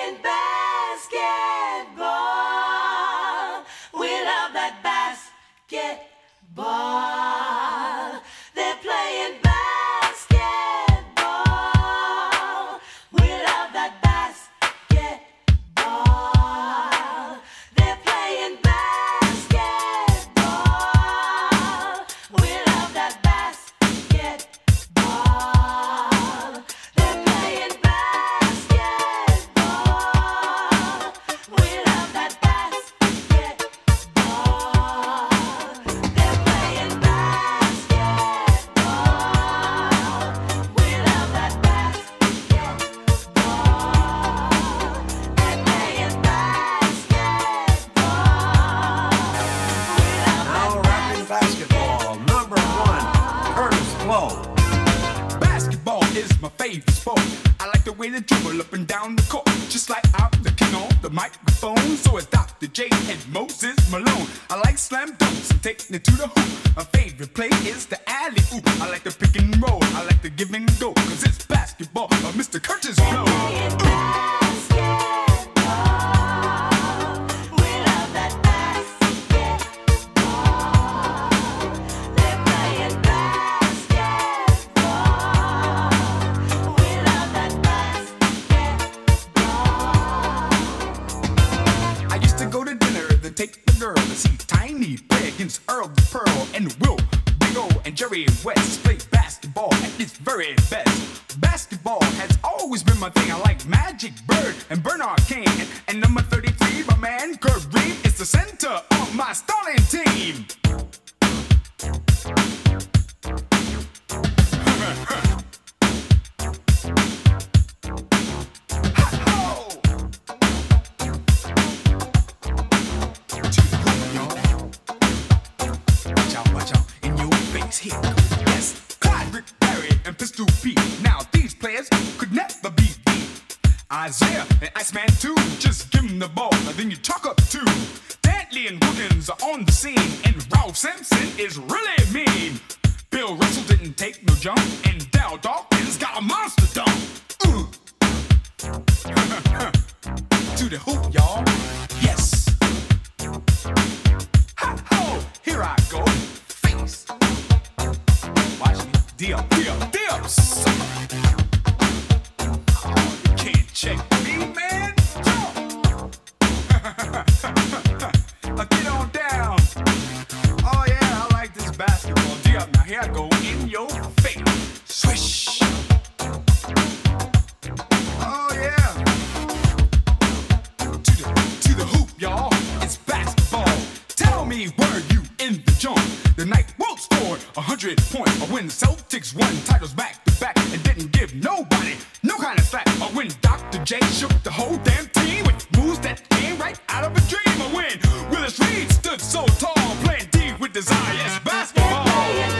playing basketball. We love that basketball. They're playing basketball. We love that basketball. They're playing basketball. We love that basketball. They're playing basketball. We love that basketball. They're playing basketball. We love that basketball. They're playing basketball. Now rapping basketball, number one, Curtis Blow. Basketball is my favorite sport. I like the way they dribble up and down the court. Just like I'm the king on the microphone. So is Dr. J and Moses Malone. I like slam dunks and taking it to the hoop. My favorite play is the alley-oop. I like the pick and roll. I like the give and go. Cause it's basketball by Mr. Curtis Blow. Playing basketball. We love that basketball. They're playing basketball. We love that basketball. I used to go to dinner, then take the girl to see Tiny play against Earl Pearl and Will Big O and Jerry West play basketball at its very best. Basketball has always been my thing. I like Magic Bird and Bernard King and number 33, my man Kareem is the center of my starting team. Watch out, in your face, here goes. Yes, Clyde, Rick Barry, and Pistol Pete. Now these players could never be beat. Isaiah and Iceman too, just give them the ball, and then you talk up too. Dantley and Wilkins are on the scene, and Ralph Simpson is really mean. Bill Russell didn't take no jump, and Dal Dawkins got a monster dunk. To the hoop, y'all. Yes. Ha-ho! Here I go. Face. Watch me. Dip. Sucker. Oh, you can't check me, man. Jump. Get on down. Oh, yeah, I like this basketball. Dip. Now here I go in your face. Swish. Oh, yeah. To the hoop, y'all. It's basketball. Tell me, were you in the joint the night Wilt scored 100 points, or when the Celtics won titles back to back and didn't give nobody no kind of slack, or when Dr. J shook the whole damn team with moves that came right out of a dream, or when Willis Reed stood so tall playing D with desire. Yes, basketball. Playing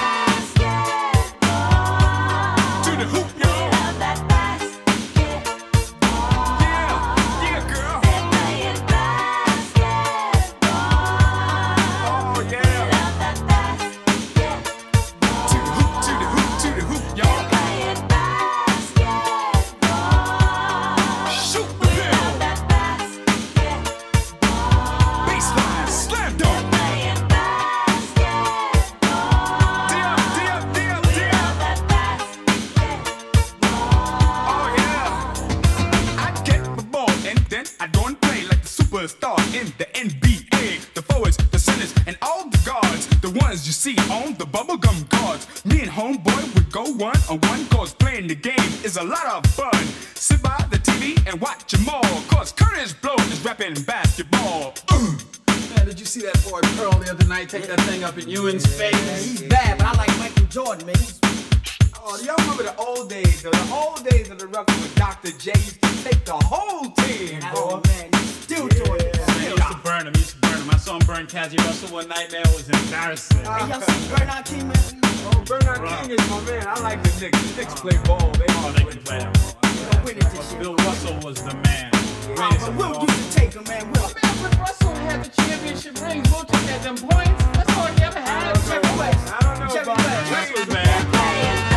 basketball. To the hoop, We y'all. love that basketball. Yeah, girl. They're playing basketball. Oh, We yeah. love that basketball. To the hoop, y'all. Playing basketball. Shoot the We bill. love that basketball. Baseline, slam dunk. Playing basketball. Dip. We love that basketball. Oh yeah. I get the ball and then I go and play like the superstar in the NBA. The forwards, the centers, and all the guards, the ones you see on the bubblegum cards. Me and homeboy would go one-on-one, cause playing the game is a lot of fun. Sit by the TV and watch them all, cause Curtis Blow is rapping basketball. Man, did you see that boy Pearl the other night take that thing up in Ewan's face? He's bad, but I like Michael Jordan, man. Oh, do y'all remember the old days? The old days of the record with Dr. J used to take the whole team, Oh, boy. man, he's still doing it. Man, he used to burn him. I saw him burn Cassie Russell one night, man. It was embarrassing. Hey, y'all see Bernard King, man? Oh, Bernard King is my man. I like the Knicks. The Knicks play ball. They Oh, they can play that ball. We're winning this shit. Bill Russell was the man. But Will used to take him, man. Will. Man, when Russell had the championship rings, Will took at them points. That's all he ever had. Jerry West. I don't know Jerry about West. that. Russell was bad. Playing